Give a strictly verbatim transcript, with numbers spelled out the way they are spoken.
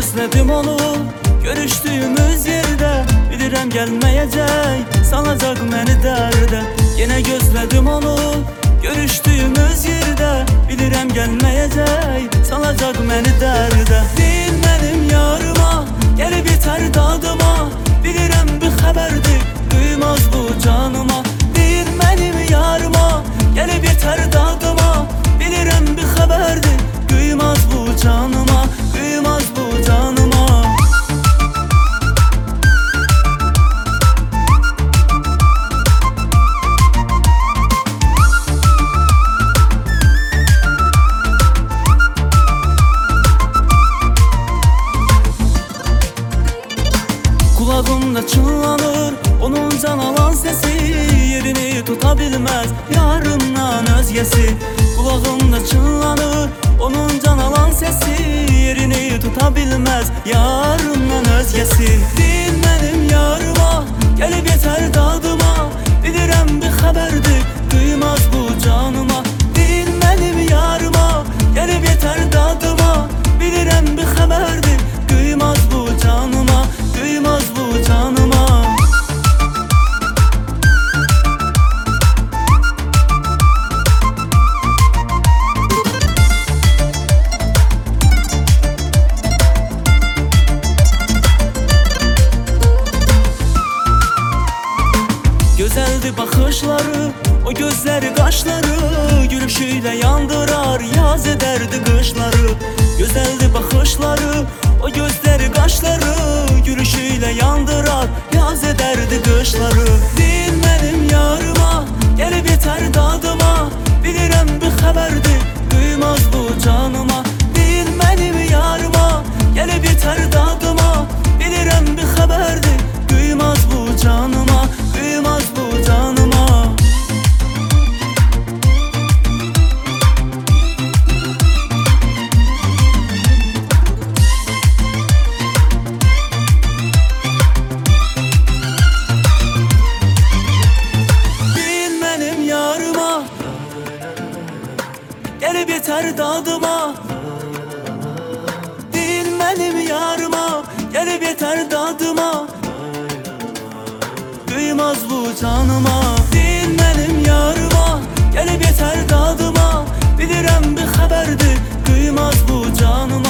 gözledim onu görüştüğümüz yerde. Bilirəm gelmeyecek, salacak beni derde. Yine gözledim onu görüştüğümüz yerde. Bilirəm gelmeyecek, salacak beni derde. Değil benim yarıma, gelip biter dadıma. Bilirəm bir haberdi, duymaz bu canıma. Değil benim yarıma, gelip biter dadıma. Bilirəm bir haberdi, duymaz bu canıma, duymaz bu canıma. Kulağımda çınlanır onun can alan sesi. Yerini tutabilmez yarımdan özgesi. Kulağımda çınlanır onun can alan sesi. Yerini tutabilmez yarımdan özgesi. Değil benim yarıma, gelip yeter dadıma. Bilirəm bir haberdi, duymaz bu canıma. Değil benim yarıma, gelip yeter dadıma. Bilirəm bir haberdi, duymaz bu canıma, duymaz bu canıma. Güzeldi bakışları, o gözleri kaşları. Gülüşüyle yandırar, yaz ederdi kışları. Güzeldi bakışları, o gözleri kaşları. Gülüşüyle yandırar, yaz ederdi kışları. Değil benim yarıma, gelip yeter dadıma. Bilirəm bir haberdi, duymaz bu canıma. Değil benim yarıma, gelip yeter dadıma. Bilirəm bir haberdi, duymaz bu canıma, duymaz bu canıma. Değil benim yarıma, gelip yeter dadıma. Değil benim yarıma, gelip yeter dadıma. Duymaz bu canıma. Değil benim yarıma, gelip yeter dadıma. Bilirəm bir haberdi, duymaz bu canıma.